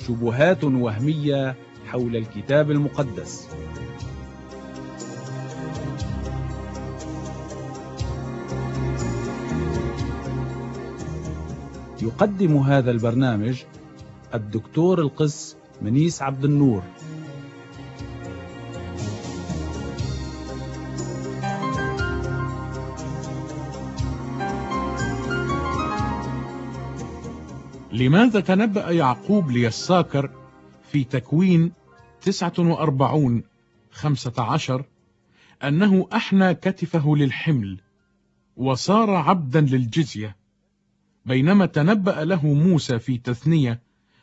شبهات وهمية حول الكتاب المقدس. يقدم هذا البرنامج الدكتور القس منيس عبد النور. لماذا تنبأ يعقوب ليساكر في تكوين 49:15 أنه أحنى كتفه للحمل وصار عبدا للجزية، بينما تنبأ له موسى في تثنية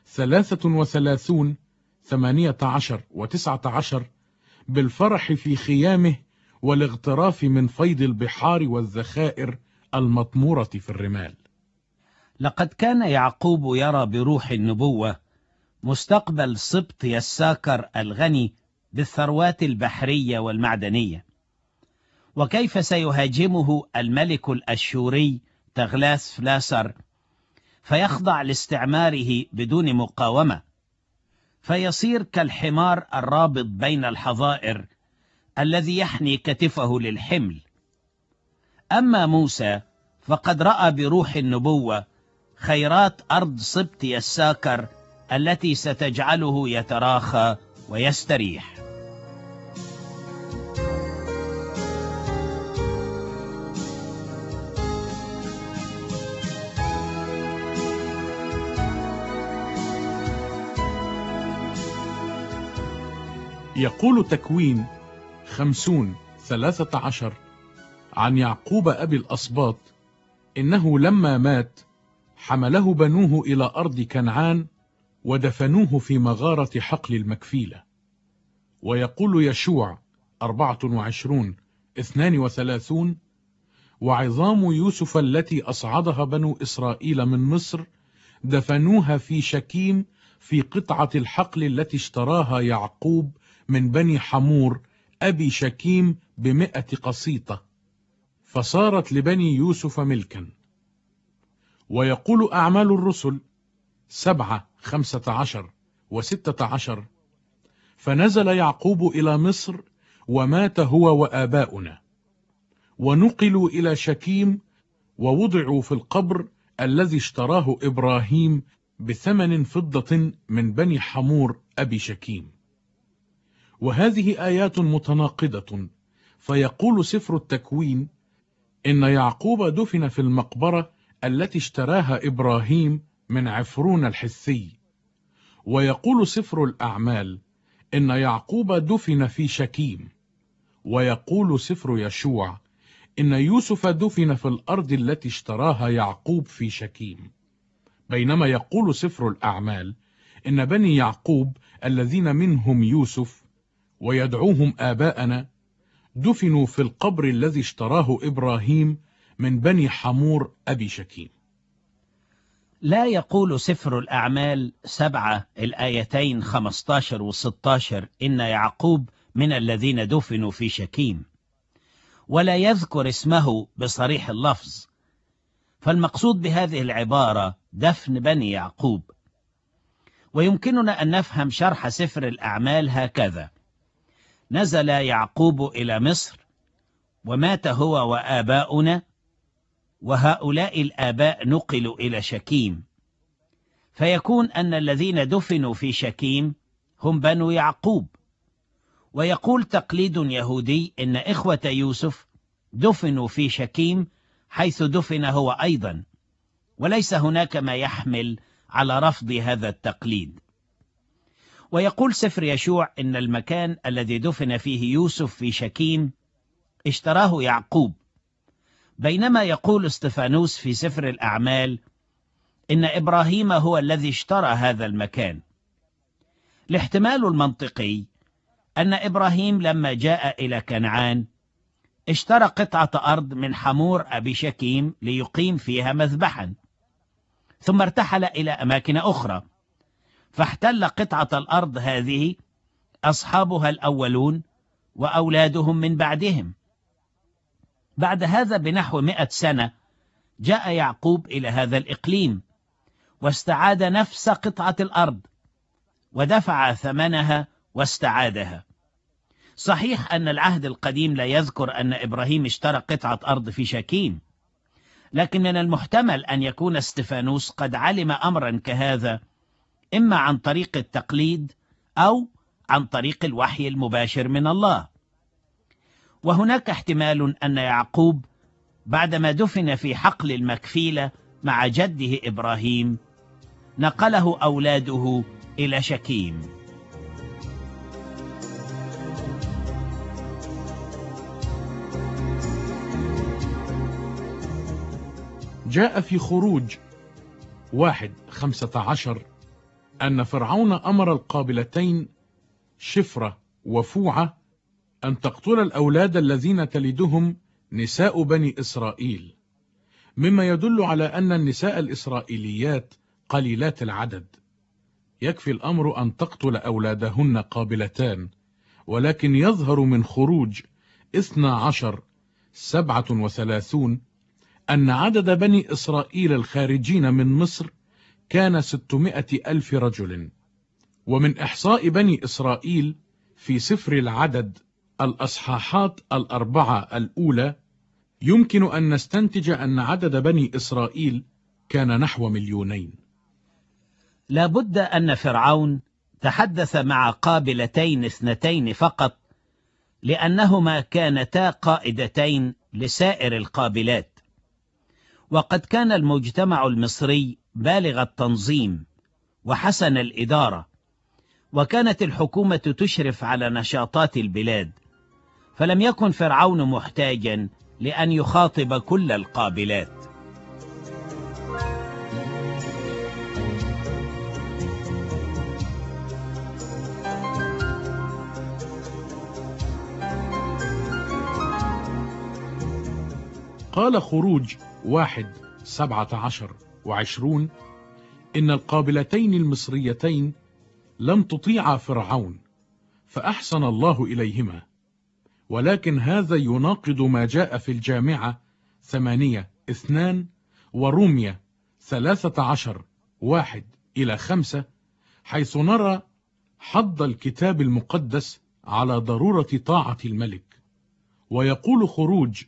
33:18 و19 بالفرح في خيامه والاغتراف من فيض البحار والذخائر المطمورة في الرمال. لقد كان يعقوب يرى بروح النبوة مستقبل سبط يساكر الغني بالثروات البحرية والمعدنية، وكيف سيهاجمه الملك الأشوري تغلاس فلاسر فيخضع لاستعماره بدون مقاومة، فيصير كالحمار الرابط بين الحظائر الذي يحني كتفه للحمل. أما موسى فقد رأى بروح النبوة خيرات أرض سبط يساكر التي ستجعله يتراخى ويستريح. يقول تكوين 50:13 عن يعقوب أبي الأسباط إنه لما مات حمله بنوه إلى أرض كنعان ودفنوه في مغارة حقل المكفيلة. ويقول يشوع 24:32 وعظام يوسف التي أصعدها بنو إسرائيل من مصر دفنوها في شكيم في قطعة الحقل التي اشتراها يعقوب من بني حمور أبي شكيم ب100 قسيطة، فصارت لبني يوسف ملكا. ويقول أعمال الرسل 7:15 و16 فنزل يعقوب إلى مصر ومات هو وآباؤنا، ونقلوا إلى شكيم ووضعوا في القبر الذي اشتراه إبراهيم ب8 فضة من بني حمور أبي شكيم. وهذه آيات متناقضة، فيقول سفر التكوين إن يعقوب دفن في المقبرة التي اشتراها إبراهيم من عفرون الحثي، ويقول سفر الأعمال إن يعقوب دفن في شكيم، ويقول سفر يشوع إن يوسف دفن في الأرض التي اشتراها يعقوب في شكيم، بينما يقول سفر الأعمال إن بني يعقوب الذين منهم يوسف ويدعوهم آباءنا دفنوا في القبر الذي اشتراه إبراهيم من بني حمور أبي شكيم. لا يقول سفر الأعمال 7 الآيتين 15 و16 إن يعقوب من الذين دفنوا في شكيم، ولا يذكر اسمه بصريح اللفظ، فالمقصود بهذه العبارة دفن بني يعقوب. ويمكننا أن نفهم شرح سفر الأعمال هكذا: نزل يعقوب إلى مصر ومات هو وآباؤنا، وهؤلاء الآباء نقلوا إلى شكيم، فيكون أن الذين دفنوا في شكيم هم بنو يعقوب. ويقول تقليد يهودي إن إخوة يوسف دفنوا في شكيم حيث دفن هو أيضا، وليس هناك ما يحمل على رفض هذا التقليد. ويقول سفر يشوع إن المكان الذي دفن فيه يوسف في شكيم اشتراه يعقوب، بينما يقول استفانوس في سفر الأعمال إن إبراهيم هو الذي اشترى هذا المكان. الاحتمال المنطقي أن إبراهيم لما جاء إلى كنعان اشترى قطعة أرض من حمور أبي شكيم ليقيم فيها مذبحا، ثم ارتحل إلى أماكن أخرى، فاحتل قطعة الأرض هذه أصحابها الأولون وأولادهم من بعدهم. بعد هذا بنحو 100 سنة جاء يعقوب إلى هذا الإقليم واستعاد نفس قطعة الأرض، ودفع ثمنها واستعادها. صحيح أن العهد القديم لا يذكر أن إبراهيم اشترى قطعة أرض في شكيم، لكن من المحتمل أن يكون استفانوس قد علم أمرا كهذا، إما عن طريق التقليد أو عن طريق الوحي المباشر من الله. وهناك احتمال أن يعقوب بعدما دفن في حقل المكفيلة مع جده إبراهيم نقله أولاده إلى شكيم. جاء في خروج 1:15 أن فرعون أمر القابلتين شفرة وفوعة أن تقتل الأولاد الذين تلدهم نساء بني إسرائيل، مما يدل على أن النساء الإسرائيليات قليلات العدد. يكفي الأمر أن تقتل أولادهن قابلتان، ولكن يظهر من خروج 12:37 أن عدد بني إسرائيل الخارجين من مصر كان 600,000 رجل. ومن إحصاء بني إسرائيل في سفر العدد الأصحاحات 4 الأولى يمكن أن نستنتج أن عدد بني إسرائيل كان نحو 2,000,000. لا بد أن فرعون تحدث مع قابلتين 2 فقط، لأنهما كانتا قائدتين لسائر القابلات. وقد كان المجتمع المصري بالغ التنظيم وحسن الإدارة، وكانت الحكومة تشرف على نشاطات البلاد، فلم يكن فرعون محتاجا لأن يخاطب كل القابلات. قال خروج 1:17-20 إن القابلتين المصريتين لم تطيعا فرعون فأحسن الله إليهما، ولكن هذا يناقض ما جاء في الجامعة 8:2 ورومية 13:1-5، حيث نرى حض الكتاب المقدس على ضرورة طاعة الملك. ويقول خروج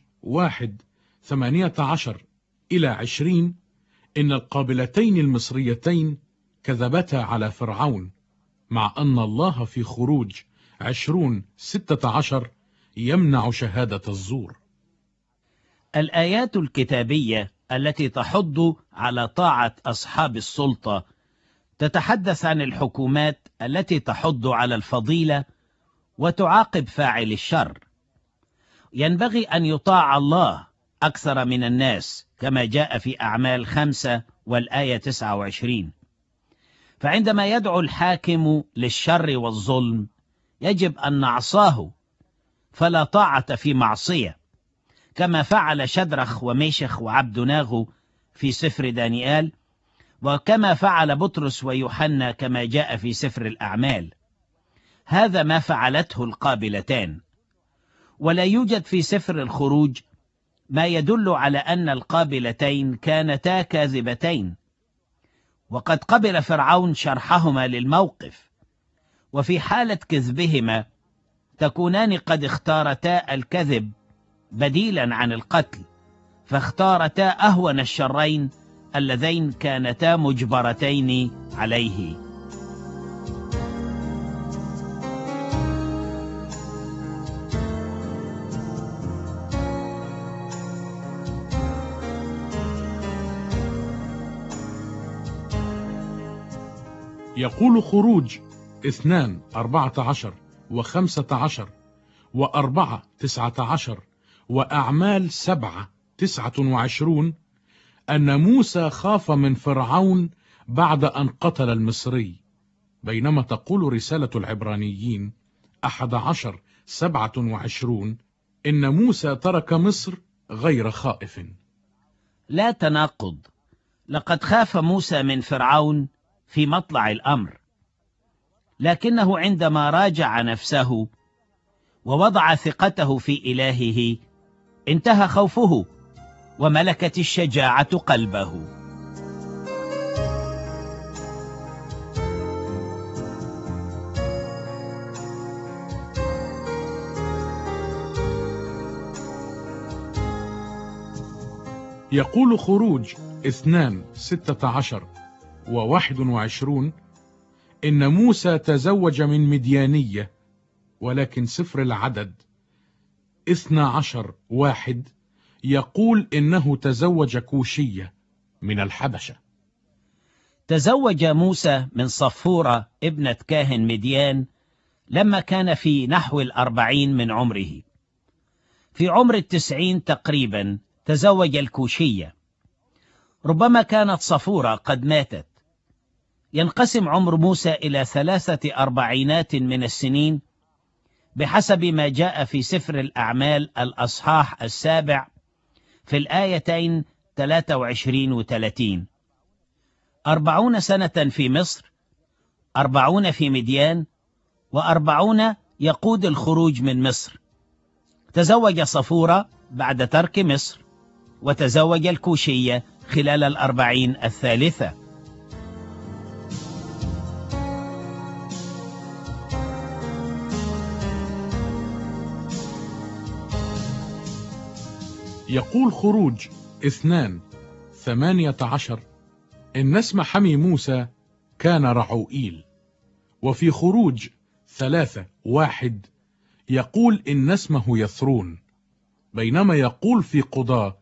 1:18-20 إن القابلتين المصريتين كذبتا على فرعون، مع أن الله في خروج 20:16 يمنع شهادة الزور. الآيات الكتابية التي تحض على طاعة أصحاب السلطة تتحدث عن الحكومات التي تحض على الفضيلة وتعاقب فاعل الشر. ينبغي أن يطاع الله أكثر من الناس، كما جاء في أعمال 5 والآية 29. فعندما يدعو الحاكم للشر والظلم يجب أن نعصاه، فلا طاعة في معصية، كما فعل شدرخ وميشخ وعبدناغو في سفر دانيال، وكما فعل بطرس ويوحنا كما جاء في سفر الأعمال. هذا ما فعلته القابلتان. ولا يوجد في سفر الخروج ما يدل على أن القابلتين كانتا كاذبتين، وقد قبل فرعون شرحهما للموقف، وفي حالة كذبهما تكونان قد اختارتا الكذب بديلا عن القتل، فاختارتا أهون الشرين اللذين كانتا مجبرتين عليه. يقول خروج 2:14-15 و4:19 وأعمال 7:29 أن موسى خاف من فرعون بعد أن قتل المصري، بينما تقول رسالة العبرانيين 11:27 إن موسى ترك مصر غير خائف. لا تناقض، لقد خاف موسى من فرعون في مطلع الأمر، لكنه عندما راجع نفسه ووضع ثقته في إلهه انتهى خوفه وملكت الشجاعة قلبه. يقول خروج 2:16 و21 إن موسى تزوج من مديانية، ولكن سفر العدد 12:1 يقول إنه تزوج كوشية من الحبشة. تزوج موسى من صفورة ابنة كاهن مديان لما كان في نحو 40 من عمره. في عمر 90 تقريبا تزوج الكوشية. ربما كانت صفورة قد ماتت. ينقسم عمر موسى إلى 43 من السنين بحسب ما جاء في سفر الأعمال الأصحاح 7 في الآيتين 23 و30. 40 سنة في مصر، 40 في مديان، و40 يقود الخروج من مصر. تزوج صفورة بعد ترك مصر، وتزوج الكوشية خلال 40 الثالثة. يقول خروج 2:18 إن اسم حمي موسى كان رعوئيل. وفي خروج 3:1 يقول إن اسمه يثرون، بينما يقول في قضاة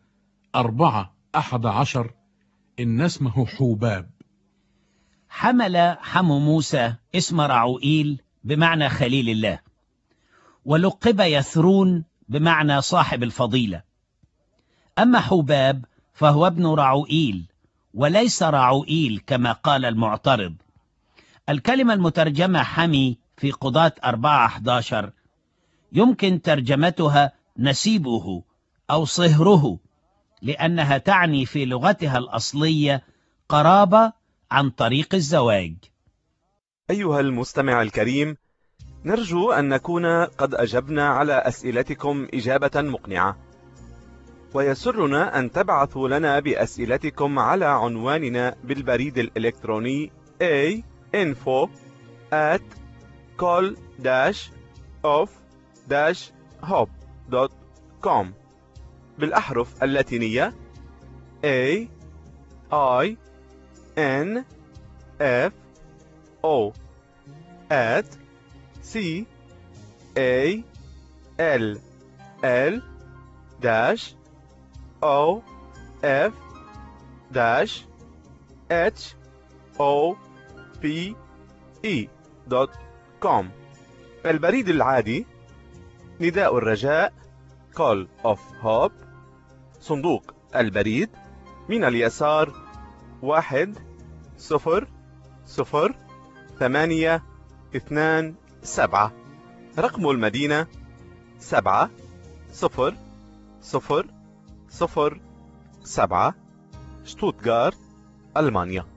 4:11 إن اسمه حوباب. حمل حمو موسى اسم رعوئيل بمعنى خليل الله، ولقب يثرون بمعنى صاحب الفضيلة. أما حوباب فهو ابن رعوئيل وليس رعوئيل كما قال المعترض. الكلمة المترجمة حمي في قضاة 4:11 يمكن ترجمتها نسيبه أو صهره، لأنها تعني في لغتها الأصلية قرابة عن طريق الزواج. أيها المستمع الكريم، نرجو أن نكون قد أجبنا على أسئلتكم إجابة مقنعة، ويسرنا أن تبعثوا لنا بأسئلتكم على عنواننا بالبريد الإلكتروني info@call-of-hope.com بالأحرف اللاتينية info@call-of-hope.com. البريد العادي: نداء الرجاء Call of Hope، صندوق البريد من اليسار 10027، رقم المدينة 70007، شتوتغارت، ألمانيا.